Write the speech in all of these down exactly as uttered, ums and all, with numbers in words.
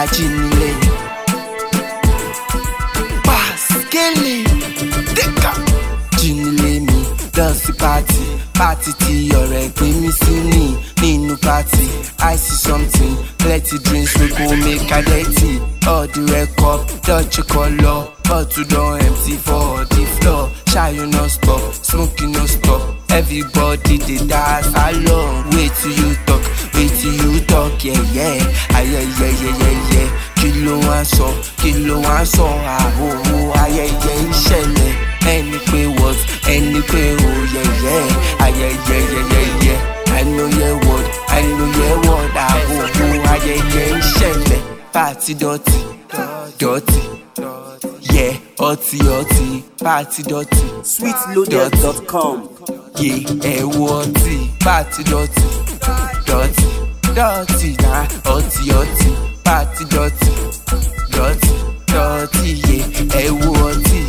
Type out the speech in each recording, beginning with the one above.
Jinile Paskele Deka Jinile mi Dance party Party tí ọ̀rẹ́ gbé mi sí ní nínú party I see something plenty drinks we go make a dirty. All the red cup touch your color bottle don empty for the floor. Shy you no stop, smoking no stop. Everybody dey dance along. Wait till you talk, wait till you talk, yeah yeah. Aye yeah yeah yeah yeah. Kí ló wá sọ, kí ló wá sọ, àhóhó ayẹyẹ ìṣẹ̀lẹ̀. Ẹni pé what, ẹni pé oh yeah yeah. Aye yeah yeah yeah yeah. I know your word, I know your word, àhóhó ayẹyẹ ìṣẹ̀lẹ̀. Party dirty, dirty. Yeah, ọtí ọtí, party dirty. sweet loaded dot com. Yeah, ẹ wo ọtí, party dirty, dirty, dirty na ọtí ọtí, party dirty, dirty, dirty. Yeah, ẹ wo ọtí.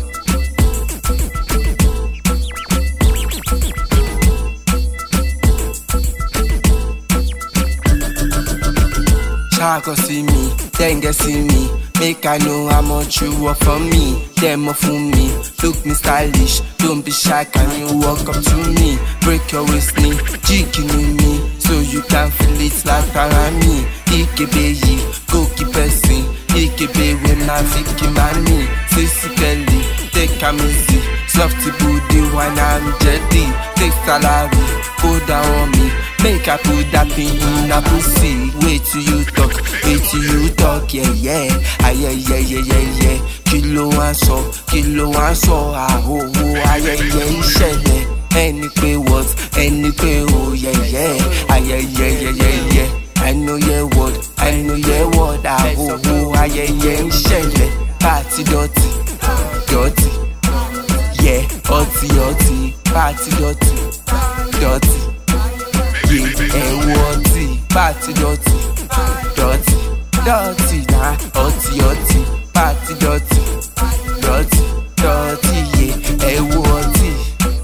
Go see me, then get see me. Make I know how much you want from me. Demo for me, look me stylish. Don't be shy, can you walk up to me? Break your waist knee, jigging with me, so you can feel it like around me. Ikebe yi, go keep pressing. Ikebe when I think my knee. Sissy belly, take a easy. Softy booty when I'm jetty. Take salary, go down on me. Make I put that thing in a pussy. Wait till you talk, wait till you talk, yeah yeah. Aye yeah yeah yeah yeah. Kí ló wá sọ, kí ló wá sọ, àhóhó ayẹyẹ ìṣẹ̀lẹ̀. Ẹni pé what, ẹni pé oh yeah yeah. Aye yeah yeah yeah yeah. I know your word, I know your word, àhóhó ayẹyẹ ìṣẹ̀lẹ̀. Party dirty, dirty. Yeah, ọtí ọtí, party dirty, dirty. Yeah, ẹ wo ọtí, party dirty, dirty, dirty na ọtí ọtí, party dirty, dirty, dirty. Yeah, ẹ wo ọtí.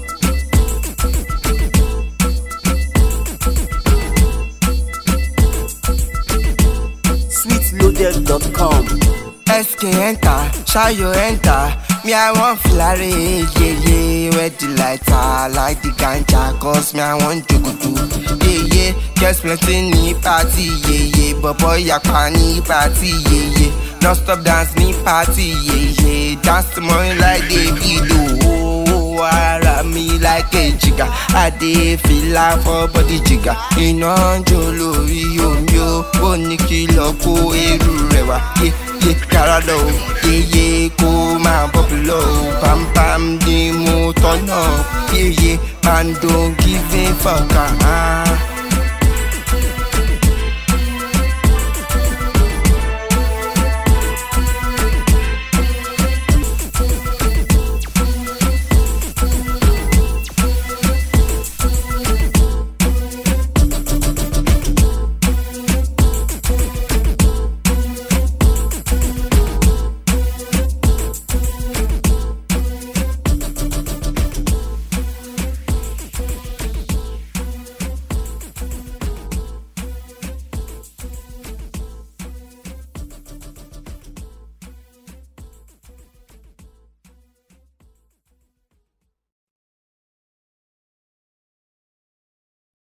sweet loaded dot com. S K enter, Shayo enter. Me I want flare, yeah yeah. Where the lighter, like the ganja, cause me I want to go to, yeah yeah. Guess plenty ni party, yeah yeah. But boy yakpa ni party, yeah yeah. Non stop dance ni party, yeah yeah. Dance to morning like Davido, oh, ara me like a jigga. I dey feel like for body jigga. Iná jó lórí omi o, ó ní kí lọ kó eru rẹ̀ wá, yeah. Yeah, Carado, yeah, yeah, cool, man, popular, pam, pam, the motor, no, yeah, yeah, man, don't give a fuck, ah, uh-huh.